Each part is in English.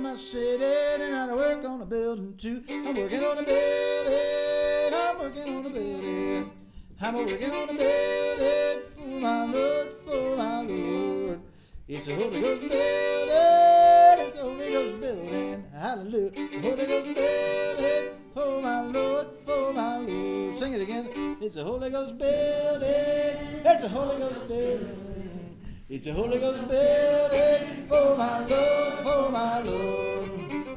my city, and I work on a building too. I'm working on a building, I'm working on a building. I'm working on a building for my Lord, for my Lord. It's a Holy Ghost building, it's a Holy Ghost building, hallelujah. The Holy Ghost building for my Lord, for my Lord. Sing it again. It's a Holy Ghost building, it's a Holy Ghost building. It's a Holy Ghost building for my Lord, for my Lord.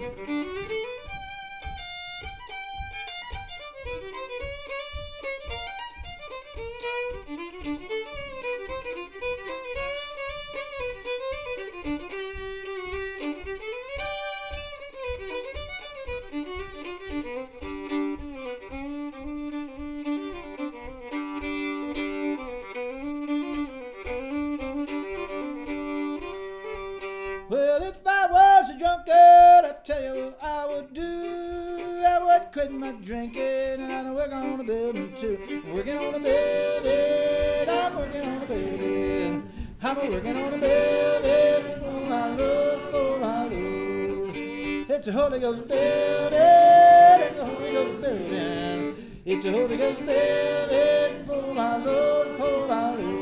Well, if I was a drunkard, I tell you what I would do. I would quit my drinking and I'd work on a building too. I'm working on a building, I'm working on a building. I'm working on a building for my Lord, for my Lord. It's a Holy Ghost building, it's a Holy Ghost building. It's a Holy Ghost building for my Lord, for my Lord.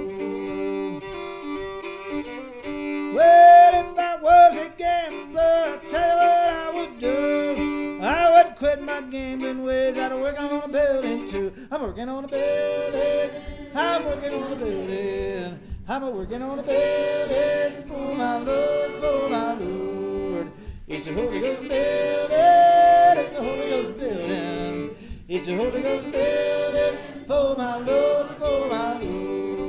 Well, if I was a gambler, I'll tell you what I would do. I would quit my gambling ways, I'd work on a building too. I'm working on a building, I'm working on a building. I'm working on a building for my Lord, for my Lord. It's a Holy Ghost building, it's a Holy Ghost building. It's a Holy Ghost building for my Lord, for my Lord.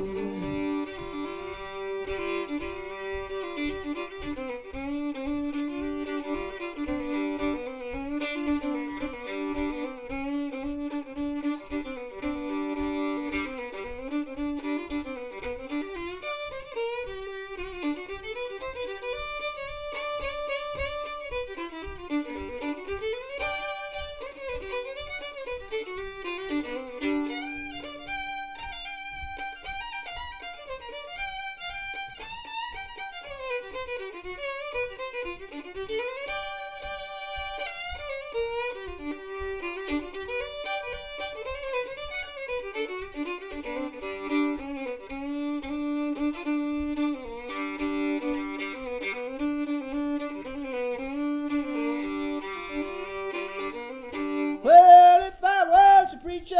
Well, if I was a preacher,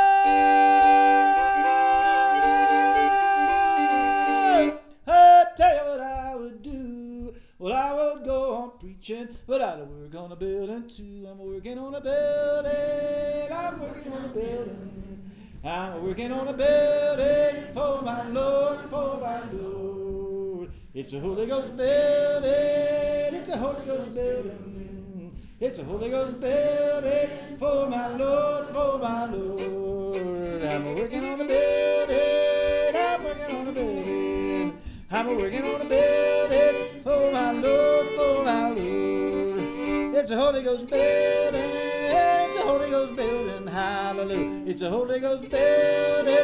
I'd tell you what I would do. Well, I would go on preaching, but I'd work on a building too. I'm working on a building, I'm working on a building. I'm working on a building for my Lord, for my Lord. It's a Holy Ghost building, it's a Holy Ghost building. It's a Holy Ghost building for my Lord, for my Lord. I'm working on a building, I'm working on a building. I'm working on a building for my Lord, for my Lord. It's a Holy Ghost building, it's a Holy Ghost building, hallelujah. It's a Holy Ghost building